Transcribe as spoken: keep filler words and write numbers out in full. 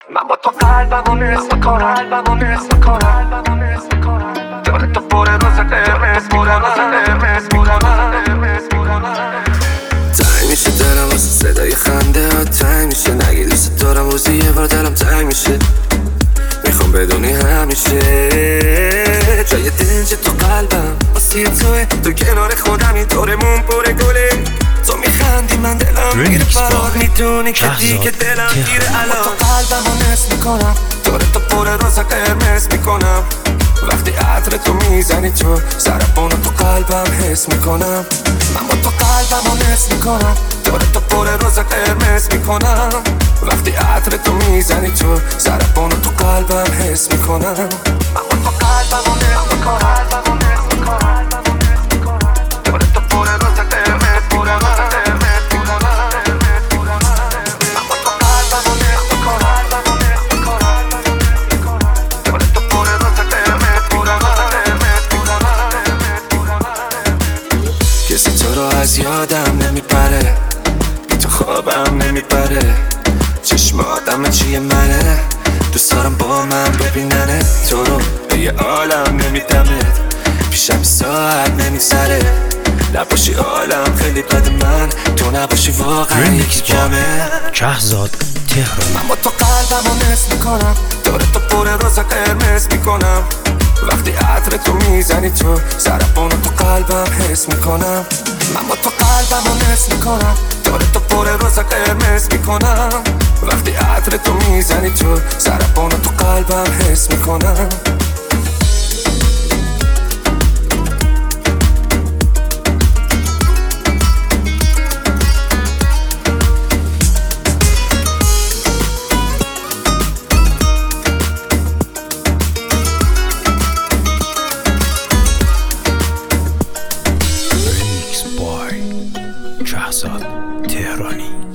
من با تو قلبمو نصف میکنم، قلبمو نصف میکنم، داره تو پر روز قرمز میکنم، قرمز میکنم. تنگ میشه دلم واسه صدای خنده ها، تنگ میشه نگی دوست دارم روزی یه بار دلم تنگ میشه. میخوام بدونی همیشه جای دنج تو قلبم واسه توه، تو کنار خودم اینطورمون پر گله. تو میخندی من دلم میره فرار، میدونی که دیگه دلم گیره الان. تو قلبمو نصف میکنم، داره تو پر روز قرمز میکنم. وقتی عطر تو میزنی تو سرپونو تو قلبم حس میکنم. من با تو قلبمو نصف میکنم، داره تو پر روز قرمز میکنم. وقتی عطر تو میزنی تو سرپونو تو قلبم حس میکنم. من با تو قلبمو نصف میکنم، داره تو پر روز قرمز میکنم. کسی تو رو از یادم نمیپره، بی تو خوابم نمیپره. چشماتم چیه منه، دوست دارم با من ببیننه. تو رو به یه عالم نمیدمت، پیشم ساعت نمیگذره. نباشی عالم خیلی بد من، تو نباشی واقعا یکی کمه. شهرزاد تهرانی. من با تو قلبمو نصف میکنم، داره تو پر روز قرمز میکنم. وقتی عطر تو میزنی تو سرپونو تو قلبم حس میکنم. من با تو قلبمو نصف میکنم، داره تو پر روز قرمز میکنم. وقتی عطر تو میزنی تو سرپونو تو قلبم حس میکنم. شهرزاد تهرانی.